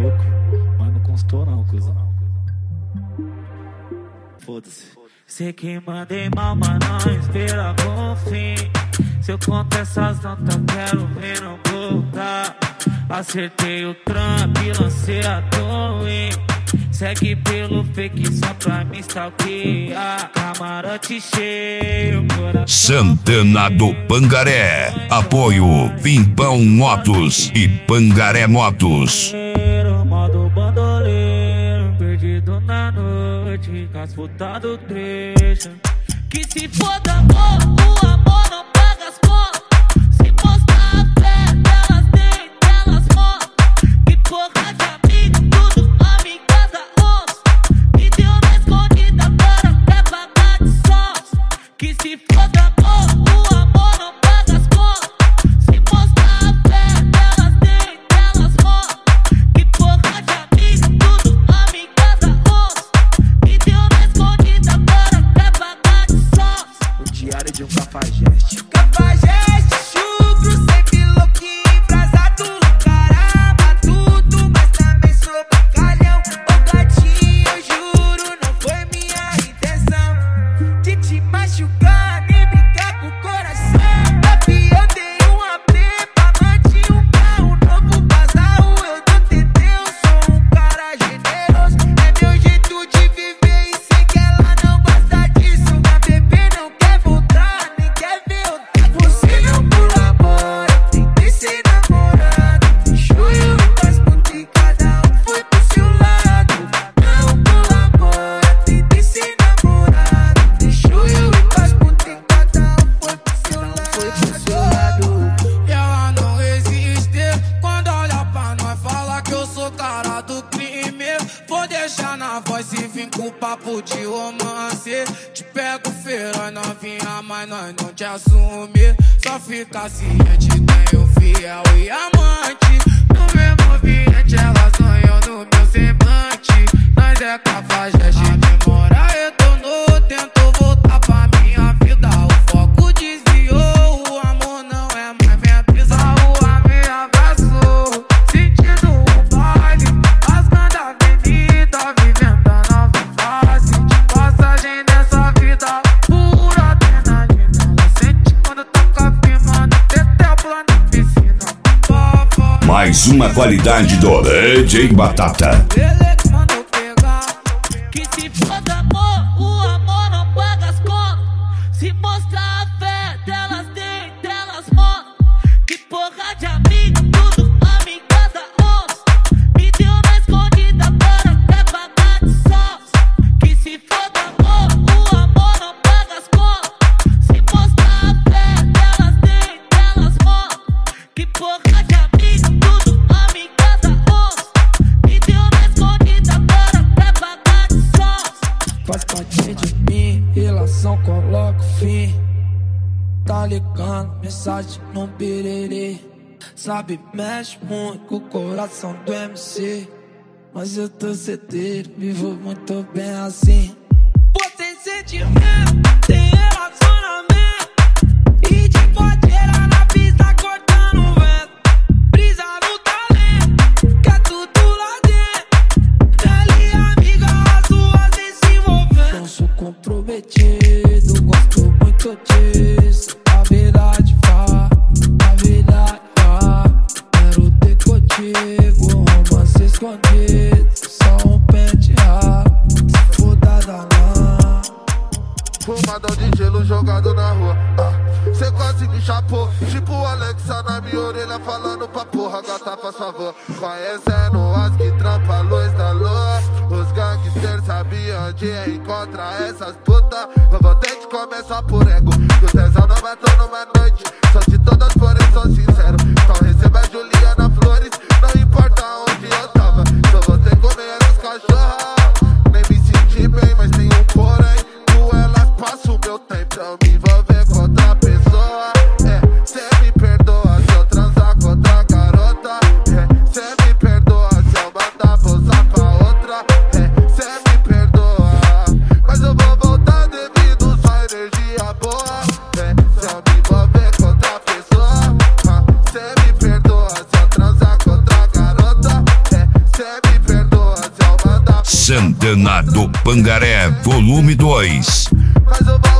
louco, mas não constou não, cuzão. Foda-se. Sei que mandei mal, mas não esperava o fim. Se eu conto essas notas, quero ver não voltar. Acertei o Trump, lancei a Twin. Segue pelo fake só pra me stalkear. Camarote cheio, coração. Santana do Pangaré. Apoio Pimpão Motos e Pangaré Motos. Modo bandoleiro, perdido na noite, casfutado trecho. Que se foda amor, o amor não paga as contas. Se mostrar a fé delas nem delas mostram. Que porra de amigo, tudo amigas da onça. Me deu na escondida, agora quer pagar de sons. Que se foda amor, o amor não paga as contas. Se mostrar a fé delas nem delas mostram. Que porra de amigo, tudo amigas da onça. Me deu na escondida, agora quer pagar de sons. O diário de um cafajeste. Cafajeste, chucro, sempre louquinho, embrasado, caramba, tudo, mas também sou bacalhão. Ô gatinho, eu juro, não foi minha intenção de te machucar, nem brincar com o coração. Papi, eu dei um AP pra manter um carro novo, bazarro, eu dou TT, eu sou um cara generoso. É meu jeito de viver e sei que ela não gosta disso. Minha bebê não quer voltar, nem quer ver outra. Você não colabora, tentei ser namorado. Deixou eu e mais puto e cada um foi pro seu lado. Não colabora, tentei ser namorado. Deixou eu e mais puto e cada um foi pro seu lado. E ela não resiste quando olha pra nós, fala que eu sou cara do crime. Vou deixar na voz e vim com papo de romance. Te pego feira, novinha, mas nós não te assume. Só fica ciente, tenho fiel e amante. No mesmo ambiente, ela sonhou no meu semblante. Nós é cafajeste, a memória retornou. Tentou voltar pra minha vida, o foco desviou. O amor não é mais minha brisa, a rua me abraçou. Sentindo o baile, rasgando a avenida, vivendo a nova fase de passagem dessa vida. Pura adrenalina, ela sente quando toca firmando. Tetel pula na piscina. Mais uma qualidade do DJ Batata. Ele que mandou pegar. Que se foda amor, o amor não paga as contas. Se mostrar a fé delas nem delas mostram. Que porra de amigo, tudo amigas da onça. Me deu na escondida, agora quer pagar de sons. Que se foda amor, o amor não paga as contas. Se mostrar a fé delas nem delas mostram. Que porra de amigo, tudo amigas da onça. Me deu na escondida, agora quer pagar de sons. Faz parte de mim, relação coloca o fim. Tá ligando, mensagem no birerê. Sabe, mexe muito com o coração do MC. Mas eu tô certeiro, vivo muito bem assim. Pô, tem sentimento, tem relacionamento. E de podeira na pista cortando o vento. Brisa no talento, quer tudo lá dentro. Ela e amiga, as duas vêm se envolvendo. Não sou comprometido, gosto muito disso. A verdade fala, a verdade fala. Quero ter contigo, romance escondido. Só um pente raro, se foda da lã. Fumadão de gelo jogado na rua. Cê quase me chapou. Tipo o Alexa na minha orelha falando pra porra, gata faz favor. Conhecendo as que trampa a luz da lua. Os gangsters sabiam onde encontrar essas putas. Eu vou ter que começar por ego. Que o tesão não matou numa noite. Só de todas porém sou sincero. Só receba a Juliana Flores. Não importa onde eu tava. Só vou ter que comer essas cachorras. Nem me senti bem, mas tem um porém. Com elas passo o meu tempo. Eu me envolver com outra pessoa. Cê me perdoa se eu transar com outra garota. Cê me perdoa se eu mandar posar pra outra. Cê me perdoa, mas eu vou voltar devido só energia boa. Se eu me envolver com outra pessoa. Cê me perdoa se eu transar com outra garota. Cê Danado Pangaré, volume 2. Mas eu